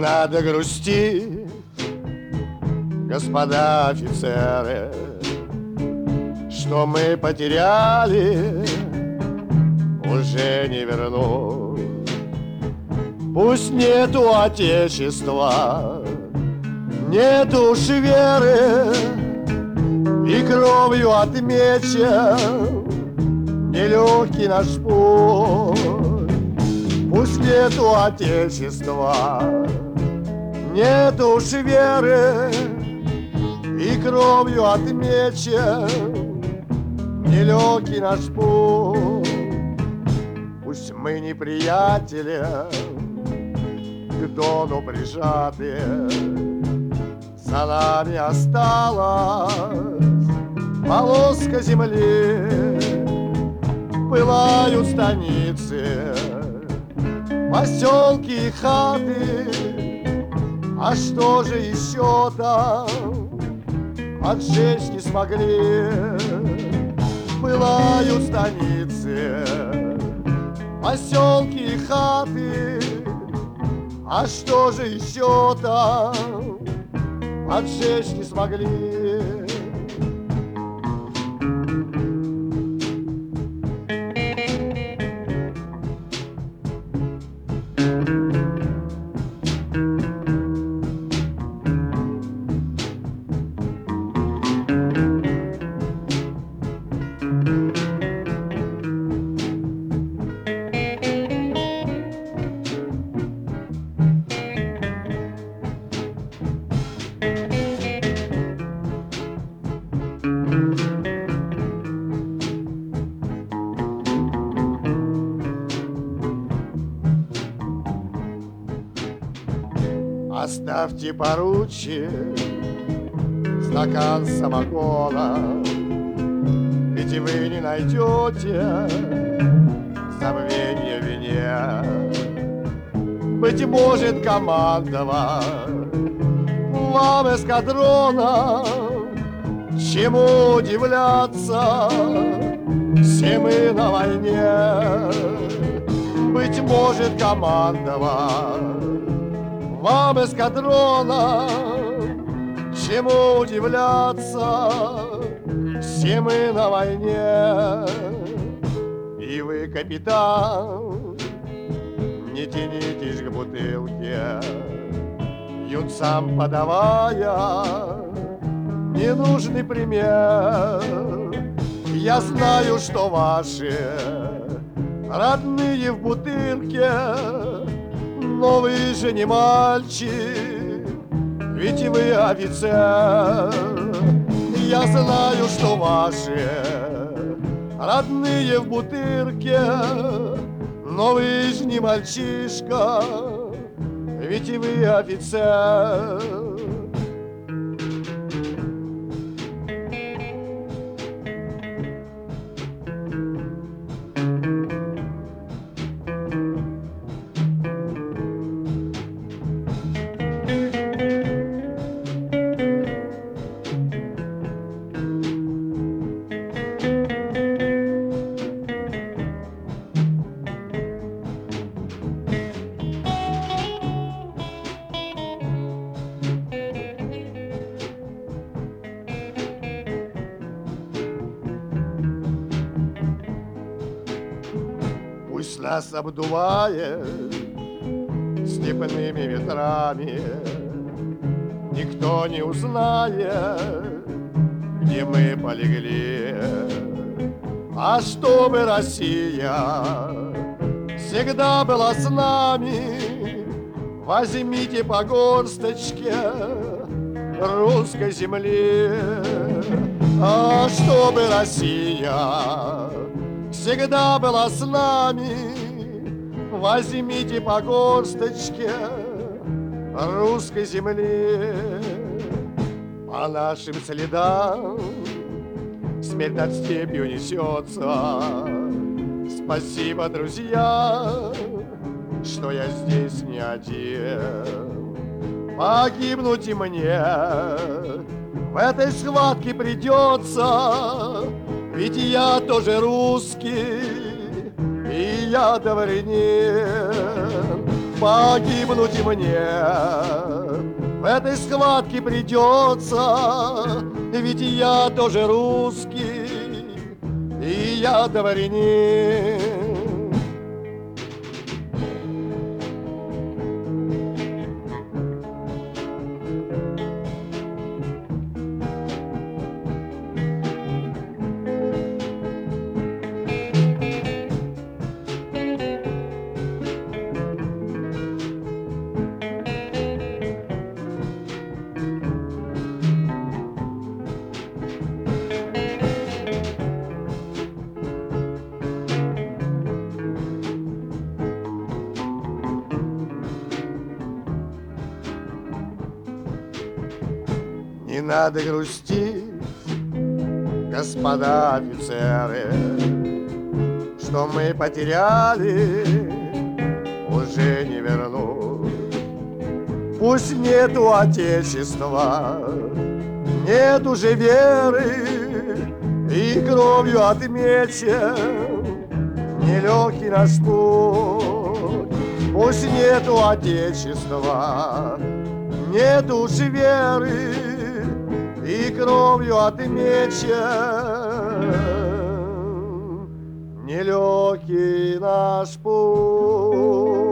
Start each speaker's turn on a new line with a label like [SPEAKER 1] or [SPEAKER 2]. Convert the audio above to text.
[SPEAKER 1] надо грустить, господа офицеры, что мы потеряли, уже не вернуть. Пусть нету отечества, нету уж веры, и кровью отмечен нелегкий наш путь. Пусть нету отечества, нету уж веры, и кровью отмечен нелегкий наш путь. Пусть мы неприятели, к дону прижатые, за нами осталась полоска земли. Пылают станицы, поселки и хаты, а что же еще там поджечь не смогли? Пылают станицы, поселки и хаты, а что же еще там поджечь не смогли? Оставьте поручик, стакан самогона, ведь вы не найдете забвенья в вине. Быть может, командовать вам эскадроном, чему удивляться, все мы на войне. Быть может, командовать вам эскадрона, чему удивляться, все мы на войне. И вы, капитан, не тянитесь к бутылке, юнцам подавая ненужный пример. Я знаю, что ваши родные в бутылке, но вы же не мальчик, ведь вы офицер. Я знаю, что ваши родные в бутырке, но вы же не мальчишка, ведь вы офицер. Пусть нас обдувает степными ветрами, никто не узнает, где мы полегли. А чтобы Россия всегда была с нами, возьмите по горсточке русской земли. А чтобы Россия всегда была с нами, возьмите по горсточке русской земли. По нашим следам смерть над степью несется. Спасибо, друзья, что я здесь не один. Погибнуть и мне в этой схватке придется, ведь я тоже русский, и я дворянин. погибнуть и мне в этой схватке придется, ведь я тоже русский, и я дворянин. Не надо грустить, господа офицеры, что мы потеряли, уже не вернуть. Пусть нету отечества, нет уже веры, и кровью отмечен нелегкий наш путь. Пусть нету отечества, нет уже веры, и кровью отмечен нелегкий наш путь.